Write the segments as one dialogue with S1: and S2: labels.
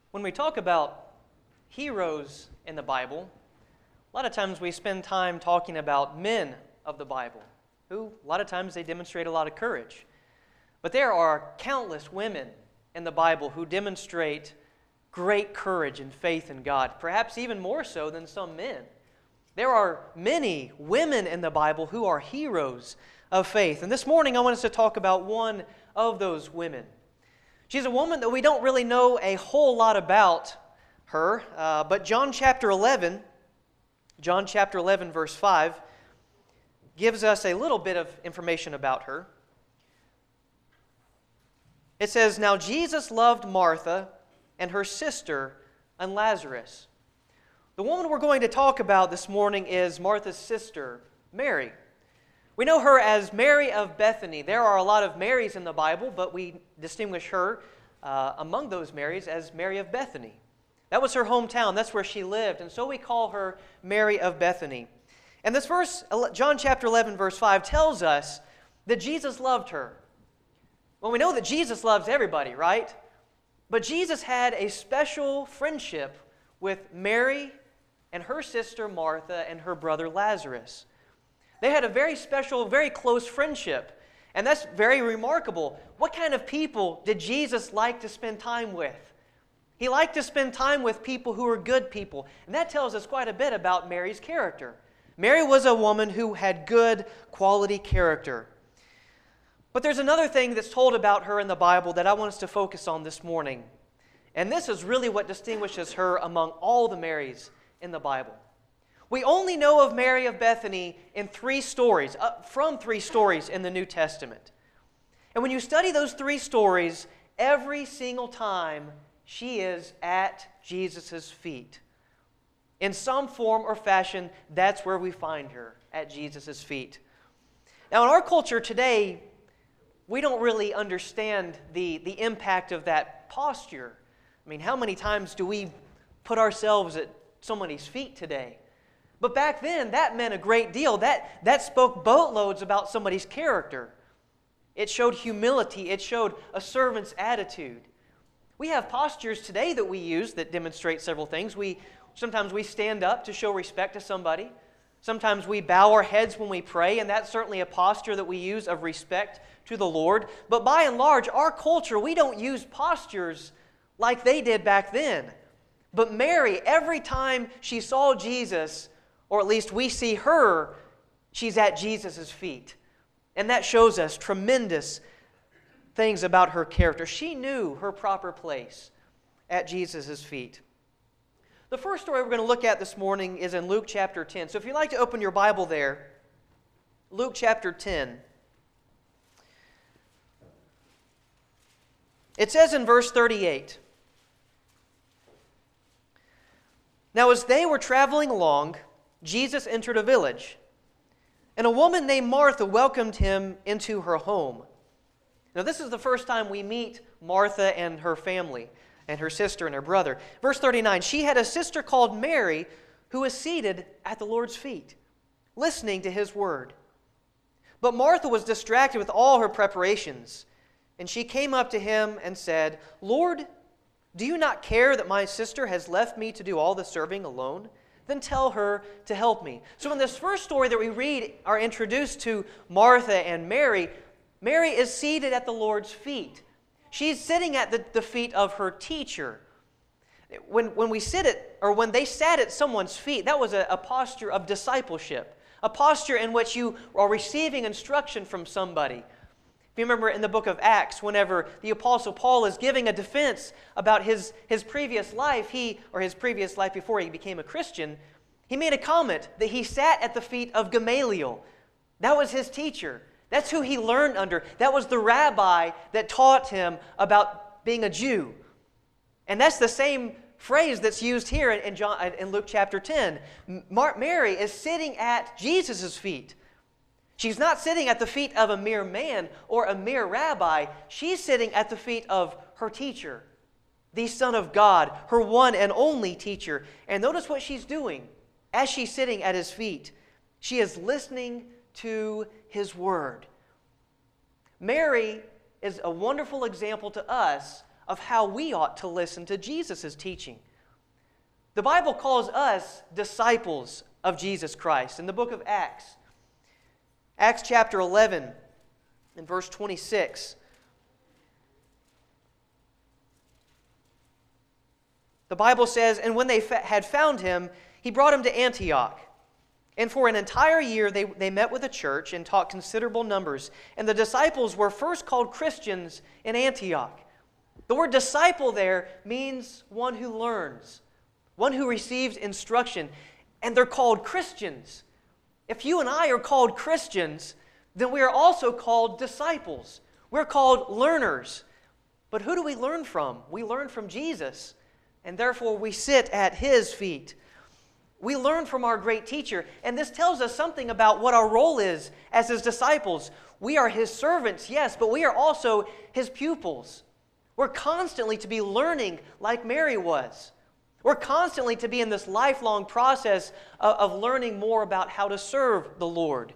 S1: When we talk about heroes in the Bible, a lot of times we spend time talking about men of the Bible, who a lot of times they demonstrate a lot of courage. But there are countless women in the Bible who demonstrate great courage and faith in God, perhaps even more so than some men. There are many women in the Bible who are heroes of faith. And this morning I want us to talk about one of those women. She's a woman that we don't really know a whole lot about her, but John chapter 11 verse 5 gives us a little bit of information about her. It says, "Now Jesus loved Martha and her sister and Lazarus." The woman we're going to talk about this morning is Martha's sister, Mary. We know her as Mary of Bethany. There are a lot of Marys in the Bible, but we distinguish her among those Marys as Mary of Bethany. That was her hometown. That's where she lived. And so we call her Mary of Bethany. And this verse, John chapter 11, verse 5, tells us that Jesus loved her. Well, we know that Jesus loves everybody, right? But Jesus had a special friendship with Mary and her sister Martha and her brother Lazarus. They had a very special, very close friendship. And that's very remarkable. What kind of people did Jesus like to spend time with? He liked to spend time with people who were good people. And that tells us quite a bit about Mary's character. Mary was a woman who had good quality character. But there's another thing that's told about her in the Bible that I want us to focus on this morning. And this is really what distinguishes her among all the Marys in the Bible. We only know of Mary of Bethany in from three stories in the New Testament. And when you study those three stories, every single time she is at Jesus' feet. In some form or fashion, that's where we find her, at Jesus' feet. Now, in our culture today, we don't really understand the impact of that posture. I mean, how many times do we put ourselves at somebody's feet today? But back then, that meant a great deal. That spoke boatloads about somebody's character. It showed humility. It showed a servant's attitude. We have postures today that we use that demonstrate several things. Sometimes we stand up to show respect to somebody. Sometimes we bow our heads when we pray, and that's certainly a posture that we use of respect to the Lord. But by and large, our culture, we don't use postures like they did back then. But Mary, every time she saw Jesus, or at least we see her, she's at Jesus' feet. And that shows us tremendous things about her character. She knew her proper place at Jesus' feet. The first story we're going to look at this morning is in Luke chapter 10. So if you'd like to open your Bible there, Luke chapter 10. It says in verse 38, "Now as they were traveling along, Jesus entered a village, and a woman named Martha welcomed him into her home." Now this is the first time we meet Martha and her family, and her sister and her brother. Verse 39, "She had a sister called Mary who was seated at the Lord's feet, listening to his word. But Martha was distracted with all her preparations, and she came up to him and said, 'Lord, do you not care that my sister has left me to do all the serving alone? Then tell her to help me.'" So in this first story that we read, are introduced to Martha and Mary. Mary is seated at the Lord's feet. She's sitting at the feet of her teacher. When they sat at someone's feet, that was a posture of discipleship, a posture in which you are receiving instruction from somebody. If you remember in the book of Acts, whenever the Apostle Paul is giving a defense about his previous life, his previous life before he became a Christian, he made a comment that he sat at the feet of Gamaliel. That was his teacher. That's who he learned under. That was the rabbi that taught him about being a Jew. And that's the same phrase that's used here in Luke chapter 10. Mary is sitting at Jesus' feet. She's not sitting at the feet of a mere man or a mere rabbi. She's sitting at the feet of her teacher, the Son of God, her one and only teacher. And notice what she's doing as she's sitting at his feet. She is listening to his word. Mary is a wonderful example to us of how we ought to listen to Jesus' teaching. The Bible calls us disciples of Jesus Christ. In the book of Acts, Acts chapter 11 and verse 26, the Bible says, "And when they had found him, he brought him to Antioch. And for an entire year they met with the church and taught considerable numbers. And the disciples were first called Christians in Antioch." The word disciple there means one who learns, one who receives instruction. And they're called Christians. If you and I are called Christians, then we are also called disciples. We're called learners. But who do we learn from? We learn from Jesus. And therefore we sit at His feet. We learn from our great teacher, and this tells us something about what our role is as His disciples. We are His servants, yes, but we are also His pupils. We're constantly to be learning like Mary was. We're constantly to be in this lifelong process of learning more about how to serve the Lord.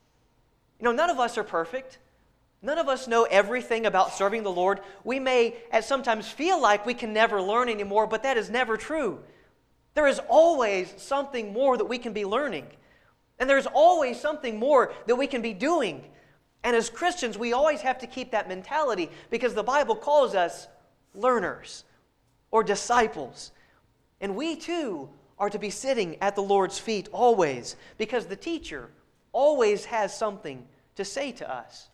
S1: You know, none of us are perfect. None of us know everything about serving the Lord. We may at sometimes feel like we can never learn anymore, but that is never true. There is always something more that we can be learning. And there's always something more that we can be doing. And as Christians, we always have to keep that mentality because the Bible calls us learners or disciples. And we too are to be sitting at the Lord's feet always because the teacher always has something to say to us.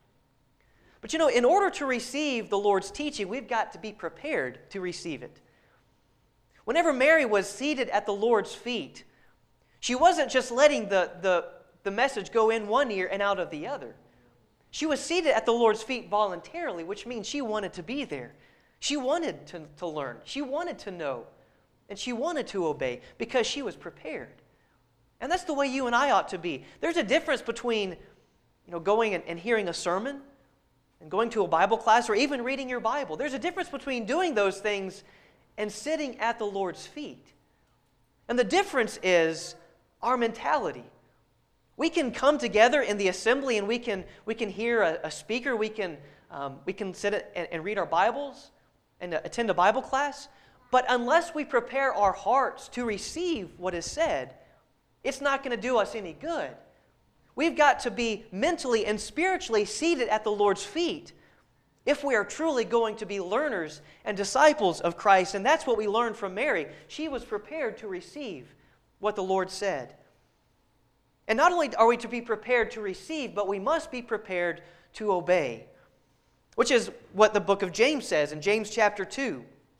S1: But you know, in order to receive the Lord's teaching, we've got to be prepared to receive it. Whenever Mary was seated at the Lord's feet, she wasn't just letting the message go in one ear and out of the other. She was seated at the Lord's feet voluntarily, which means she wanted to be there. She wanted to learn. She wanted to know. And she wanted to obey because she was prepared. And that's the way you and I ought to be. There's a difference between going and hearing a sermon and going to a Bible class or even reading your Bible. There's a difference between doing those things and sitting at the Lord's feet. And the difference is our mentality. We can come together in the assembly and we can hear a speaker. We can sit and read our Bibles and attend a Bible class. But unless we prepare our hearts to receive what is said, it's not going to do us any good. We've got to be mentally and spiritually seated at the Lord's feet if we are truly going to be learners and disciples of Christ. And that's what we learned from Mary. She was prepared to receive what the Lord said. And not only are we to be prepared to receive, but we must be prepared to obey, which is what the book of James says in James chapter 1.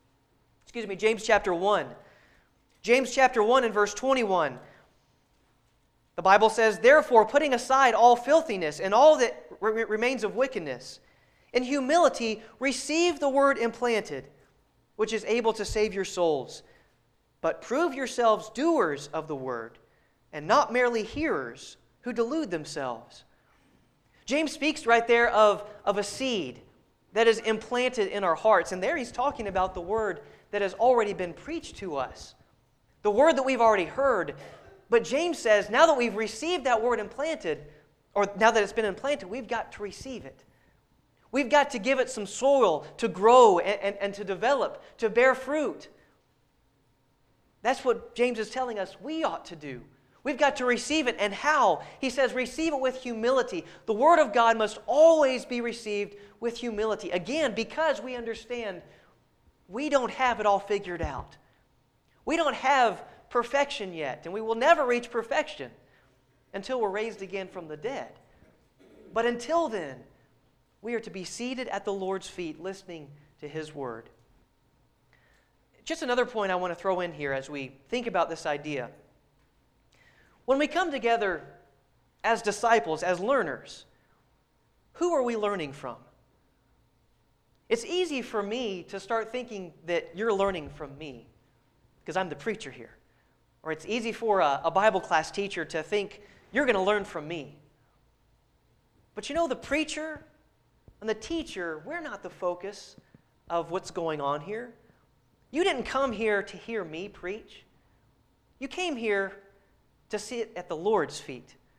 S1: James chapter 1 and verse 21. The Bible says, "Therefore, putting aside all filthiness and all that remains of wickedness, in humility receive the word implanted, which is able to save your souls. But prove yourselves doers of the word, and not merely hearers who delude themselves." James speaks right there of a seed that is implanted in our hearts. And there he's talking about the word that has already been preached to us, the word that we've already heard. But James says, now that we've received that word implanted, or now that it's been implanted, we've got to receive it. We've got to give it some soil to grow and to develop, to bear fruit. That's what James is telling us we ought to do. We've got to receive it. And how? He says, receive it with humility. The Word of God must always be received with humility. Again, because we understand we don't have it all figured out. We don't have perfection yet, and we will never reach perfection until we're raised again from the dead. But until then, we are to be seated at the Lord's feet listening to His Word. Just another point I want to throw in here as we think about this idea. When we come together as disciples, as learners, who are we learning from? It's easy for me to start thinking that you're learning from me because I'm the preacher here. Or it's easy for a Bible class teacher to think you're going to learn from me. But you know, the preacher and the teacher, we're not the focus of what's going on here. You didn't come here to hear me preach. You came here to sit at the Lord's feet.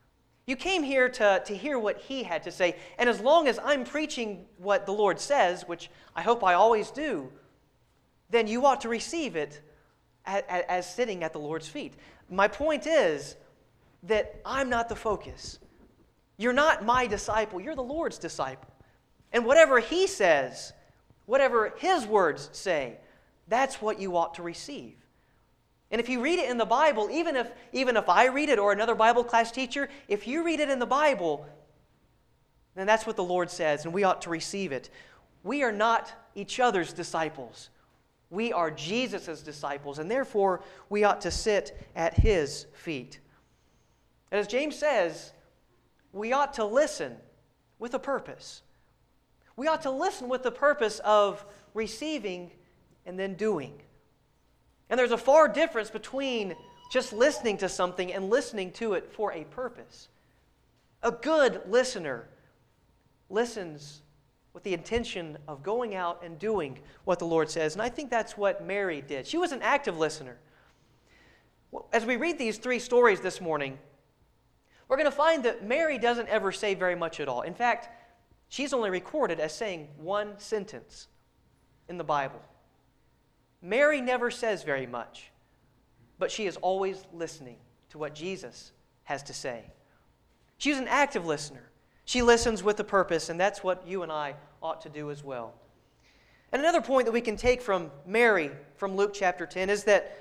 S1: You came here to hear what he had to say. And as long as I'm preaching what the Lord says, which I hope I always do, then you ought to receive it as sitting at the Lord's feet. My point is that I'm not the focus. You're not my disciple. You're the Lord's disciple. And whatever he says, whatever his words say, that's what you ought to receive. And if you read it in the Bible, even if I read it or another Bible class teacher, if you read it in the Bible, then that's what the Lord says, and we ought to receive it. We are not each other's disciples. We are Jesus' disciples, and therefore we ought to sit at his feet. And as James says, we ought to listen with a purpose. We ought to listen with the purpose of receiving and then doing. And there's a far difference between just listening to something and listening to it for a purpose. A good listener listens with the intention of going out and doing what the Lord says. And I think that's what Mary did. She was an active listener. As we read these three stories this morning, we're going to find that Mary doesn't ever say very much at all. In fact, she's only recorded as saying one sentence in the Bible. Mary never says very much, but she is always listening to what Jesus has to say. She's an active listener. She listens with a purpose, and that's what you and I ought to do as well. And another point that we can take from Mary, from Luke chapter 10, is that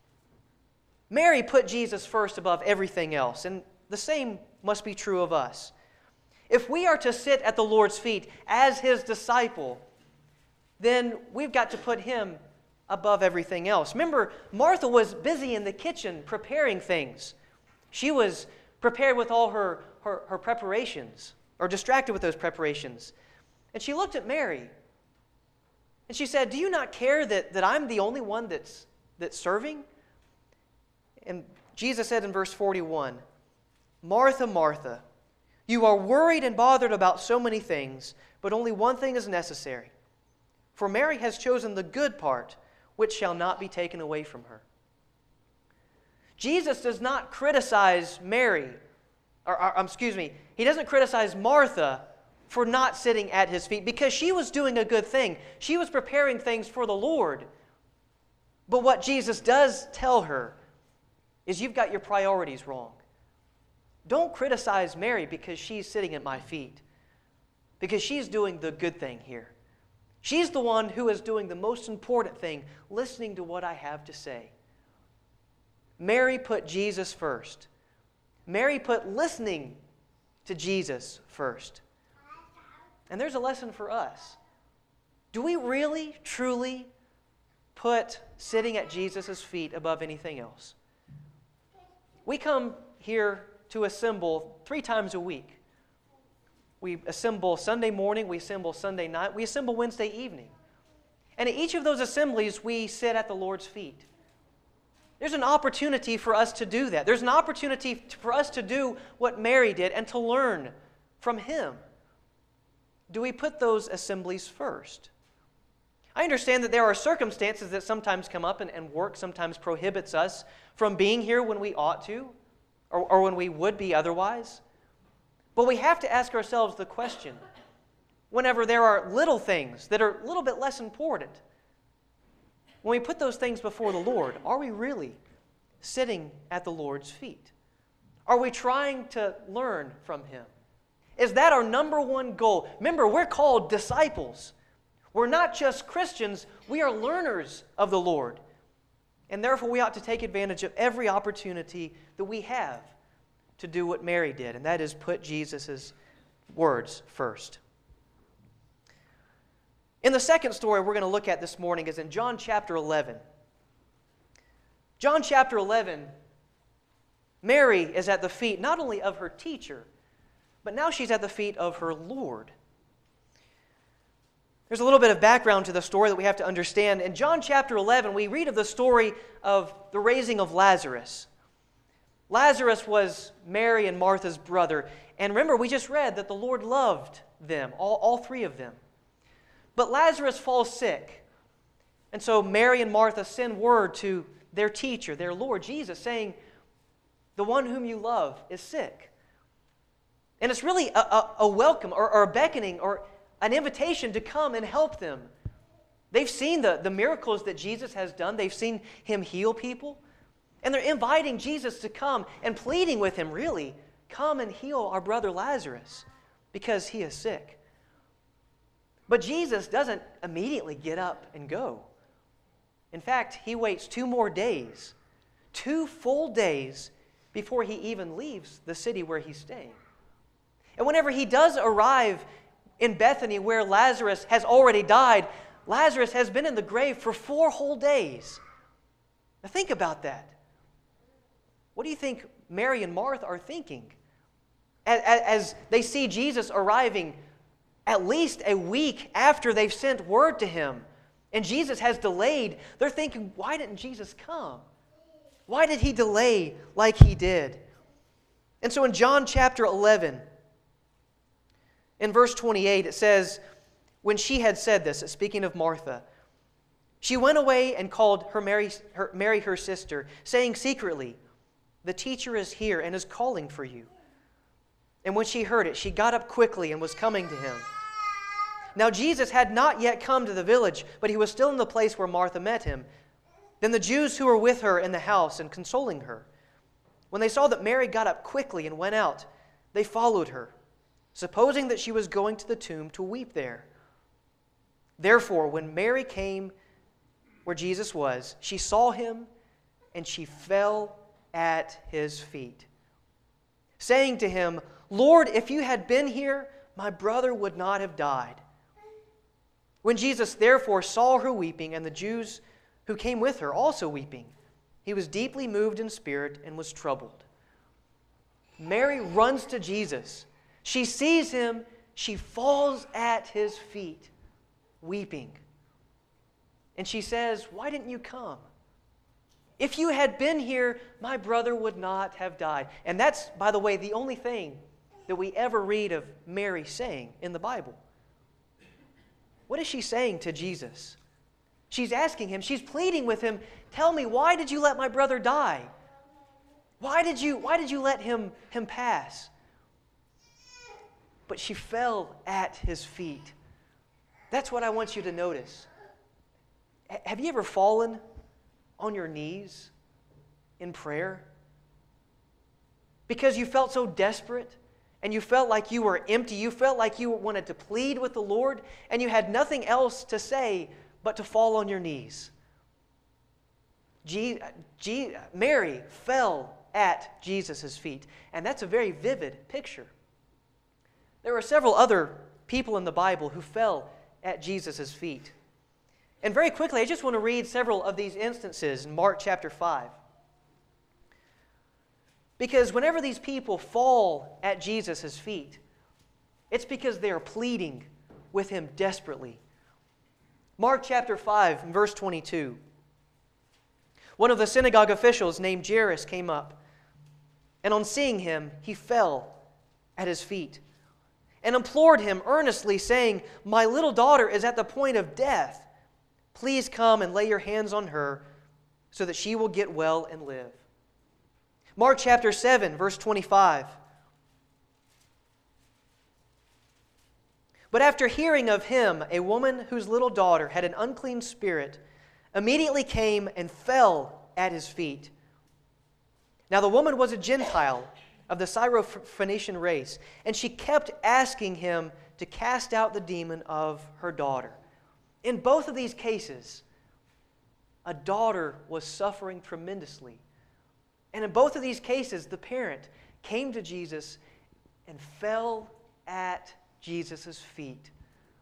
S1: Mary put Jesus first above everything else, and the same must be true of us. If we are to sit at the Lord's feet as his disciple, then we've got to put him above everything else. Remember, Martha was busy in the kitchen preparing things. She was prepared with all her preparations, or distracted with those preparations. And she looked at Mary, and she said, "Do you not care that I'm the only one that's serving?" And Jesus said in verse 41, "Martha, Martha, you are worried and bothered about so many things, but only one thing is necessary. For Mary has chosen the good part, which shall not be taken away from her." Jesus does not criticize Mary, he doesn't criticize Martha for not sitting at his feet because she was doing a good thing. She was preparing things for the Lord. But what Jesus does tell her is, you've got your priorities wrong. Don't criticize Mary because she's sitting at my feet, because she's doing the good thing here. She's the one who is doing the most important thing, listening to what I have to say. Mary put Jesus first. Mary put listening to Jesus first. And there's a lesson for us. Do we really, truly put sitting at Jesus' feet above anything else? We come here to assemble 3 times a week. We assemble Sunday morning, we assemble Sunday night, we assemble Wednesday evening. And at each of those assemblies, we sit at the Lord's feet. There's an opportunity for us to do that. There's an opportunity for us to do what Mary did and to learn from him. Do we put those assemblies first? I understand that there are circumstances that sometimes come up and work sometimes prohibits us from being here when we ought to or when we would be otherwise. But we have to ask ourselves the question, whenever there are little things that are a little bit less important, when we put those things before the Lord, are we really sitting at the Lord's feet? Are we trying to learn from him? Is that our number one goal? Remember, we're called disciples. We're not just Christians, we are learners of the Lord. And therefore we ought to take advantage of every opportunity that we have to do what Mary did, and that is put Jesus' words first. In the second story we're going to look at this morning is in John chapter 11. John chapter 11, Mary is at the feet not only of her teacher, but now she's at the feet of her Lord. There's a little bit of background to the story that we have to understand. In John chapter 11, we read of the story of the raising of Lazarus. Lazarus was Mary and Martha's brother. And remember, we just read that the Lord loved them, all 3 of them. But Lazarus falls sick. And so Mary and Martha send word to their teacher, their Lord Jesus, saying, "The one whom you love is sick." And it's really a welcome or a beckoning or an invitation to come and help them. They've seen the miracles that Jesus has done. They've seen Him heal people. And they're inviting Jesus to come and pleading with Him, really, come and heal our brother Lazarus because he is sick. But Jesus doesn't immediately get up and go. In fact, He waits 2 more days, 2 full days, before He even leaves the city where He's staying. And whenever He does arrive in Bethany where Lazarus has already died, Lazarus has been in the grave for 4 whole days. Now think about that. What do you think Mary and Martha are thinking as they see Jesus arriving at least a week after they've sent word to Him and Jesus has delayed? They're thinking, why didn't Jesus come? Why did He delay like He did? And so in John chapter 11, in verse 28, it says, when she had said this, speaking of Martha, she went away and called Mary her sister, saying secretly, the teacher is here and is calling for you. And when she heard it, she got up quickly and was coming to Him. Now Jesus had not yet come to the village, but He was still in the place where Martha met Him. Then the Jews who were with her in the house and consoling her, when they saw that Mary got up quickly and went out, they followed her, supposing that she was going to the tomb to weep there. Therefore, when Mary came where Jesus was, she saw Him and she fell at His feet, saying to Him, Lord, if you had been here, my brother would not have died. When Jesus therefore saw her weeping, and the Jews who came with her also weeping, He was deeply moved in spirit and was troubled. Mary runs to Jesus. She sees Him. She falls at His feet, weeping. And she says, why didn't you come? If you had been here, my brother would not have died. And that's, by the way, the only thing that we ever read of Mary saying in the Bible. What is she saying to Jesus? She's asking Him, she's pleading with Him, tell me, why did you let my brother die? Why did you let him pass? But she fell at His feet. That's what I want you to notice. Have you ever fallen on your knees in prayer? Because you felt so desperate and you felt like you were empty, you felt like you wanted to plead with the Lord and you had nothing else to say but to fall on your knees. Mary fell at Jesus' feet, and that's a very vivid picture. There are several other people in the Bible who fell at Jesus' feet. And very quickly, I just want to read several of these instances in Mark chapter 5. Because whenever these people fall at Jesus' feet, it's because they are pleading with Him desperately. Mark chapter 5, verse 22. One of the synagogue officials named Jairus came up, and on seeing Him, he fell at His feet and implored Him earnestly, saying, my little daughter is at the point of death. Please come and lay your hands on her so that she will get well and live. Mark chapter 7, verse 25. But after hearing of Him, a woman whose little daughter had an unclean spirit immediately came and fell at His feet. Now the woman was a Gentile of the Syrophoenician race, and she kept asking Him to cast out the demon of her daughter. In both of these cases, a daughter was suffering tremendously. And in both of these cases, the parent came to Jesus and fell at Jesus' feet.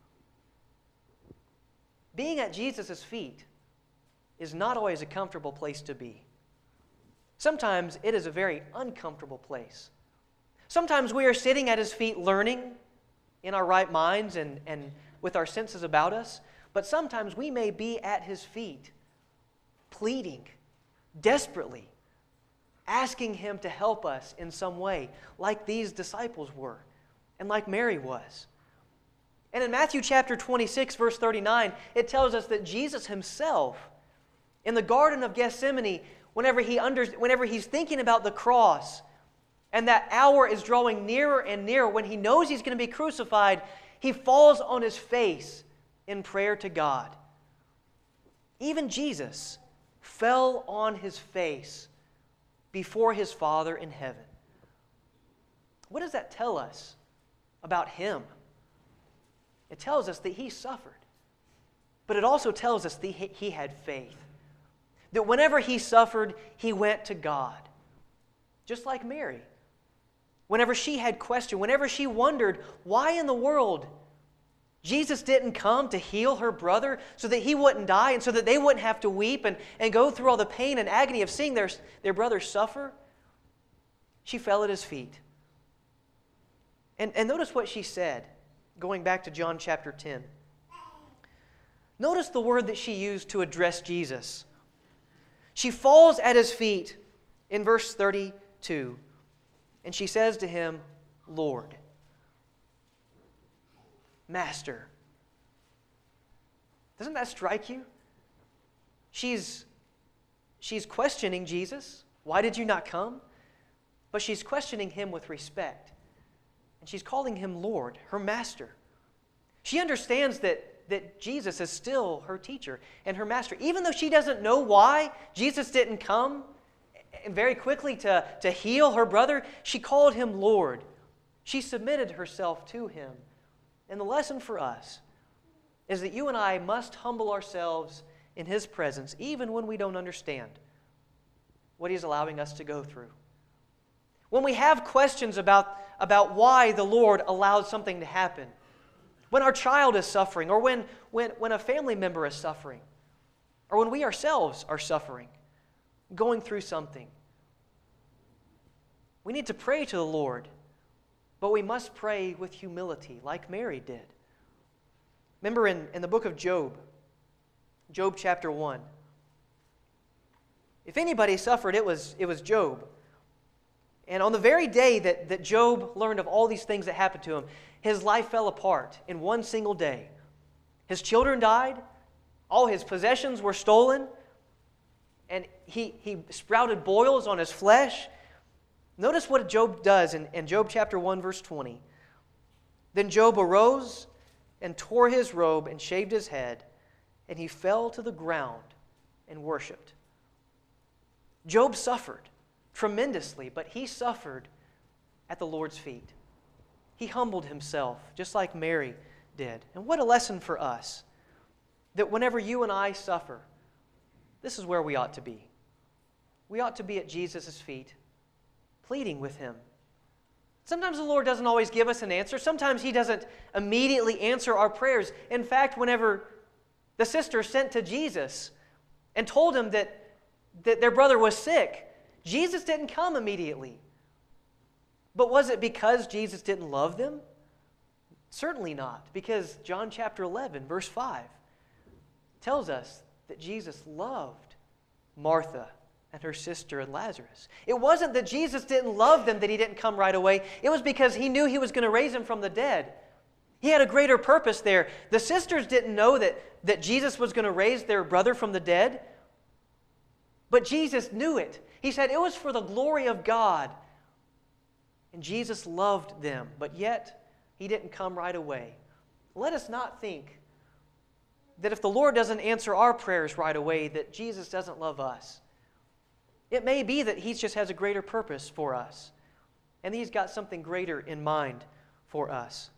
S1: Being at Jesus' feet is not always a comfortable place to be. Sometimes it is a very uncomfortable place. Sometimes we are sitting at His feet learning in our right minds and with our senses about us, but sometimes we may be at His feet pleading desperately, asking Him to help us in some way, like these disciples were and like Mary was. And in Matthew chapter 26, verse 39, it tells us that Jesus Himself, in the Garden of Gethsemane, whenever he's thinking about the cross, and that hour is drawing nearer and nearer, when he knows he's going to be crucified, he falls on his face in prayer to God. Even Jesus fell on his face before his Father in heaven. What does that tell us about him? It tells us that he suffered. But it also tells us that he had faith. That whenever he suffered, he went to God. Just like Mary. Whenever she had question, whenever she wondered why in the world Jesus didn't come to heal her brother so that he wouldn't die and so that they wouldn't have to weep and go through all the pain and agony of seeing their brother suffer, she fell at his feet. And notice what she said, going back to John chapter 10. Notice the word that she used to address Jesus. She falls at his feet in verse 32, and she says to him, Lord, Master. Doesn't that strike you? She's questioning Jesus. Why did you not come? But she's questioning him with respect. And she's calling him Lord, her master. She understands that Jesus is still her teacher and her master. Even though she doesn't know why Jesus didn't come very quickly to heal her brother, she called him Lord. She submitted herself to him. And the lesson for us is that you and I must humble ourselves in his presence, even when we don't understand what he's allowing us to go through. When we have questions about why the Lord allowed something to happen, when our child is suffering, or when a family member is suffering, or when we ourselves are suffering, going through something, we need to pray to the Lord, but we must pray with humility, like Mary did. Remember in the book of Job, Job chapter 1, if anybody suffered, it was Job. And on the very day that Job learned of all these things that happened to him, his life fell apart in one single day. His children died, all his possessions were stolen, and he sprouted boils on his flesh. Notice what Job does in Job chapter 1, verse 20. Then Job arose and tore his robe and shaved his head, and he fell to the ground and worshipped. Job suffered tremendously, but he suffered at the Lord's feet. He humbled himself, just like Mary did. And what a lesson for us, that whenever you and I suffer, this is where we ought to be. We ought to be at Jesus' feet, pleading with him. Sometimes the Lord doesn't always give us an answer. Sometimes he doesn't immediately answer our prayers. In fact, whenever the sister sent to Jesus and told him that their brother was sick, Jesus didn't come immediately. But was it because Jesus didn't love them? Certainly not, because John chapter 11, verse 5 tells us that Jesus loved Martha and her sister and Lazarus. It wasn't that Jesus didn't love them that he didn't come right away. It was because he knew he was going to raise them from the dead. He had a greater purpose there. The sisters didn't know that Jesus was going to raise their brother from the dead, but Jesus knew it. He said it was for the glory of God. And Jesus loved them, but yet he didn't come right away. Let us not think that if the Lord doesn't answer our prayers right away, that Jesus doesn't love us. It may be that he just has a greater purpose for us, and he's got something greater in mind for us.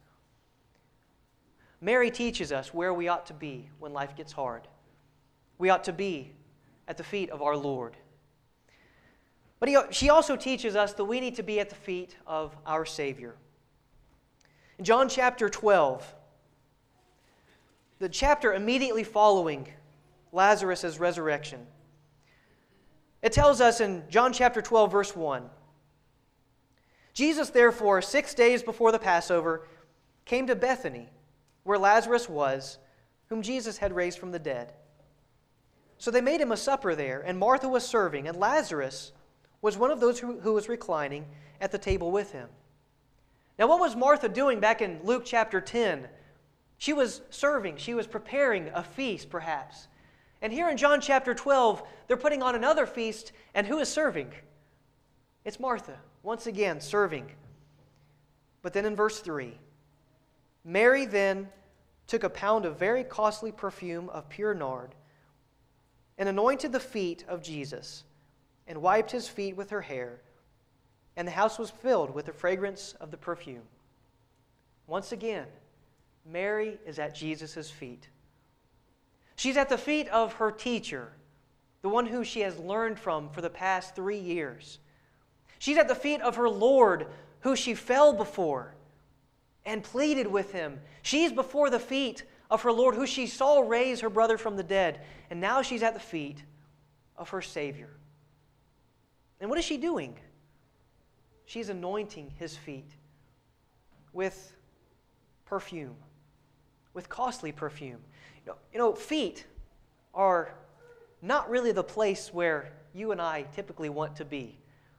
S1: Mary teaches us where we ought to be when life gets hard. We ought to be at the feet of our Lord. But she also teaches us that we need to be at the feet of our Savior. In John chapter 12, the chapter immediately following Lazarus' resurrection, it tells us in John chapter 12, verse 1, Jesus, therefore, 6 days before the Passover, came to Bethany, where Lazarus was, whom Jesus had raised from the dead. So they made him a supper there, and Martha was serving, and Lazarus was one of those who was reclining at the table with him. Now, what was Martha doing back in Luke chapter 10? She was serving. She was preparing a feast, perhaps. And here in John chapter 12, they're putting on another feast, and who is serving? It's Martha. once again, serving. But then in verse 3, Mary then took a pound of very costly perfume of pure nard and anointed the feet of Jesus and wiped his feet with her hair, and the house was filled with the fragrance of the perfume. Once again, Mary is at Jesus' feet. She's at the feet of her teacher, the one who she has learned from for the past 3 years. She's at the feet of her Lord, who she fell before and pleaded with him. She's before the feet of her Lord, who she saw raise her brother from the dead. And now she's at the feet of her Savior. And what is she doing? She's anointing his feet with perfume, with costly perfume. Feet are not really the place where you and I typically want to be.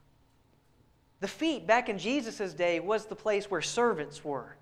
S1: The feet back in Jesus' day was the place where servants were.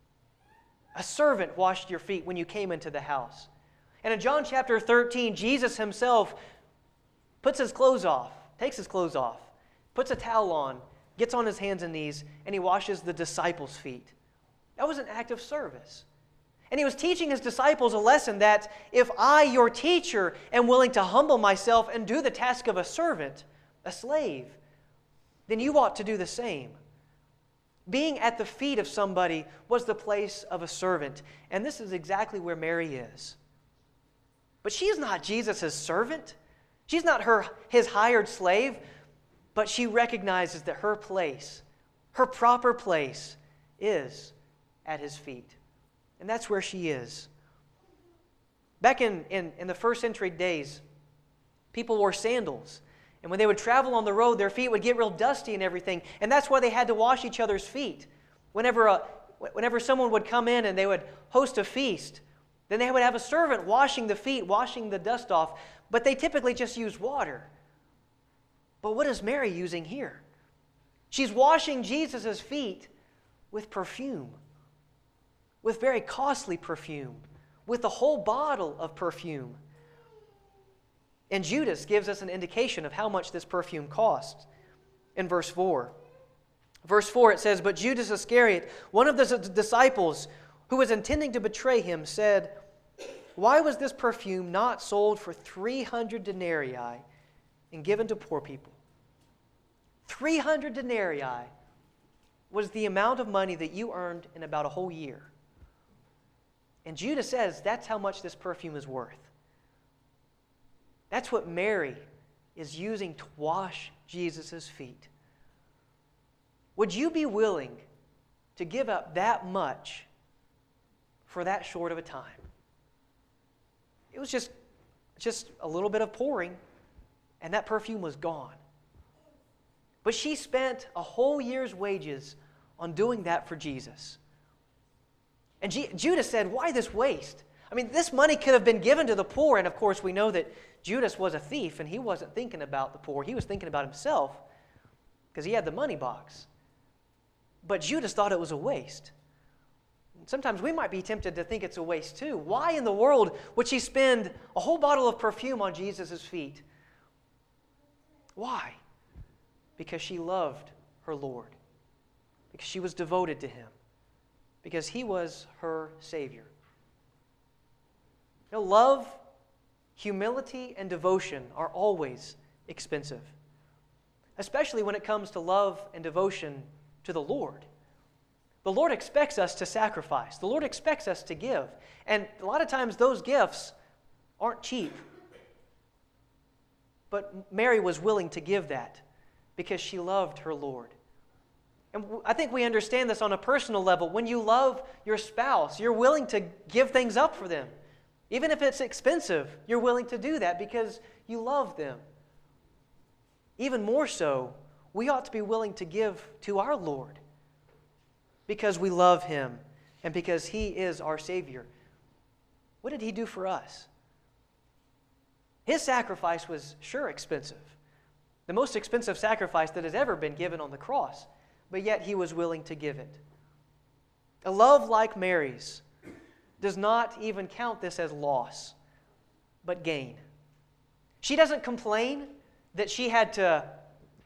S1: A servant washed your feet when you came into the house. And in John chapter 13, Jesus himself puts his clothes off, takes his clothes off, puts a towel on, gets on his hands and knees, and he washes the disciples' feet. That was an act of service. And he was teaching his disciples a lesson that if I, your teacher, am willing to humble myself and do the task of a servant, a slave, then you ought to do the same. Being at the feet of somebody was the place of a servant. And this is exactly where Mary is. But she's not Jesus' servant. She's not his hired slave. But she recognizes that her place, her proper place, is at his feet. And that's where she is. Back in the first century days, people wore sandals. And when they would travel on the road, their feet would get real dusty and everything. And that's why they had to wash each other's feet. Whenever someone would come in and they would host a feast, then they would have a servant washing the feet, washing the dust off. But they typically just used water. But what is Mary using here? She's washing Jesus' feet with perfume, with very costly perfume, with a whole bottle of perfume. And Judas gives us an indication of how much this perfume cost in verse 4. Verse 4, it says, "But Judas Iscariot, one of the disciples who was intending to betray him, said, 'Why was this perfume not sold for 300 denarii and given to poor people?'" 300 denarii was the amount of money that you earned in about a whole year. And Judas says that's how much this perfume is worth. That's what Mary is using to wash Jesus' feet. Would you be willing to give up that much for that short of a time? It was just a little bit of pouring, and that perfume was gone. But she spent a whole year's wages on doing that for Jesus. And Judas said, "Why this waste? I mean, this money could have been given to the poor." And of course, we know that Judas was a thief, and he wasn't thinking about the poor. He was thinking about himself because he had the money box. But Judas thought it was a waste. Sometimes we might be tempted to think it's a waste too. Why in the world would she spend a whole bottle of perfume on Jesus' feet? Why? Because she loved her Lord. Because she was devoted to him. Because he was her Savior. Love, humility, and devotion are always expensive. Especially when it comes to love and devotion to the Lord. The Lord expects us to sacrifice. The Lord expects us to give. And a lot of times those gifts aren't cheap. But Mary was willing to give that because she loved her Lord. And I think we understand this on a personal level. When you love your spouse, you're willing to give things up for them. Even if it's expensive, you're willing to do that because you love them. Even more so, we ought to be willing to give to our Lord because we love him and because he is our Savior. What did he do for us? His sacrifice was sure expensive. The most expensive sacrifice that has ever been given on the cross. But yet he was willing to give it. A love like Mary's does not even count this as loss, but gain. She doesn't complain that she had to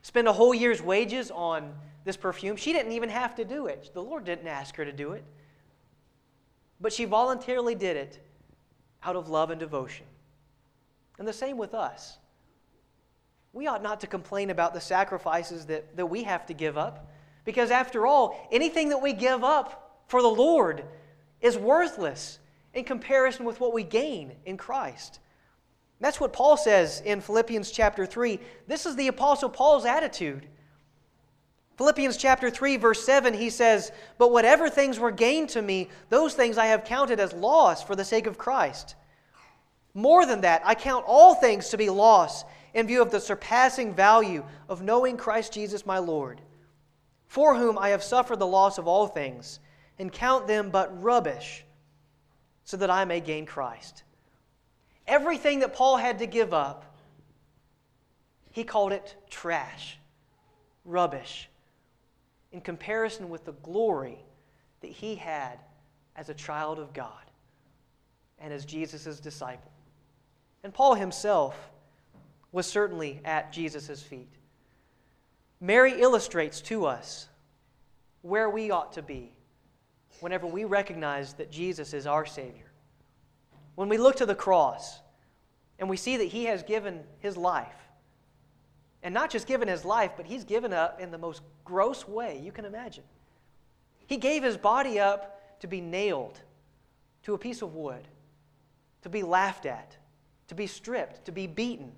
S1: spend a whole year's wages on this perfume. She didn't even have to do it. The Lord didn't ask her to do it. But she voluntarily did it out of love and devotion. And the same with us. We ought not to complain about the sacrifices that we have to give up, because after all, anything that we give up for the Lord is worthless in comparison with what we gain in Christ. That's what Paul says in Philippians chapter 3. This is the Apostle Paul's attitude. Philippians chapter 3, verse 7, he says, "But whatever things were gained to me, those things I have counted as loss for the sake of Christ. More than that, I count all things to be loss in view of the surpassing value of knowing Christ Jesus my Lord, for whom I have suffered the loss of all things, and count them but rubbish, so that I may gain Christ." Everything that Paul had to give up, he called it trash, rubbish, in comparison with the glory that he had as a child of God and as Jesus' disciple. And Paul himself was certainly at Jesus' feet. Mary illustrates to us where we ought to be whenever we recognize that Jesus is our Savior. When we look to the cross and we see that he has given his life, and not just given his life, but he's given up in the most gross way you can imagine. He gave his body up to be nailed to a piece of wood, to be laughed at, to be stripped, to be beaten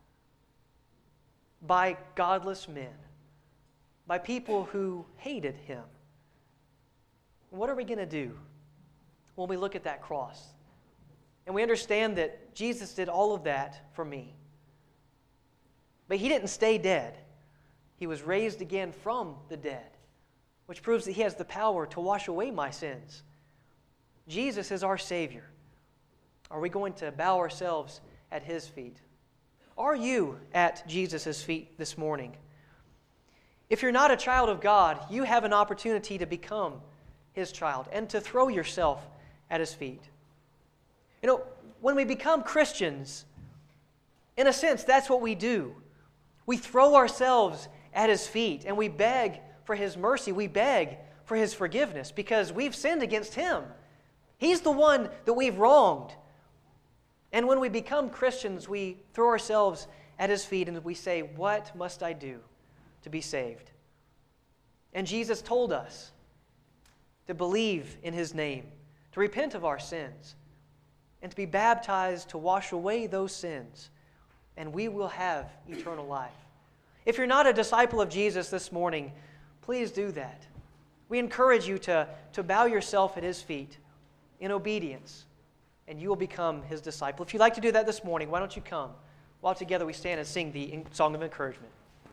S1: by godless men, by people who hated him. What are we going to do when we look at that cross? And we understand that Jesus did all of that for me. But he didn't stay dead. He was raised again from the dead, which proves that he has the power to wash away my sins. Jesus is our Savior. Are we going to bow ourselves at his feet? Are you at Jesus' feet this morning? If you're not a child of God, you have an opportunity to become his child and to throw yourself at his feet. You know, when we become Christians, in a sense, that's what we do. We throw ourselves at his feet and we beg for his mercy. We beg for his forgiveness because we've sinned against him. He's the one that we've wronged. And when we become Christians, we throw ourselves at his feet and we say, "What must I do to be saved?" And Jesus told us to believe in his name, to repent of our sins, and to be baptized to wash away those sins, and we will have eternal life. If you're not a disciple of Jesus this morning, please do that. We encourage you to bow yourself at his feet in obedience, and you will become his disciple. If you'd like to do that this morning, why don't you come while together we stand and sing the song of encouragement.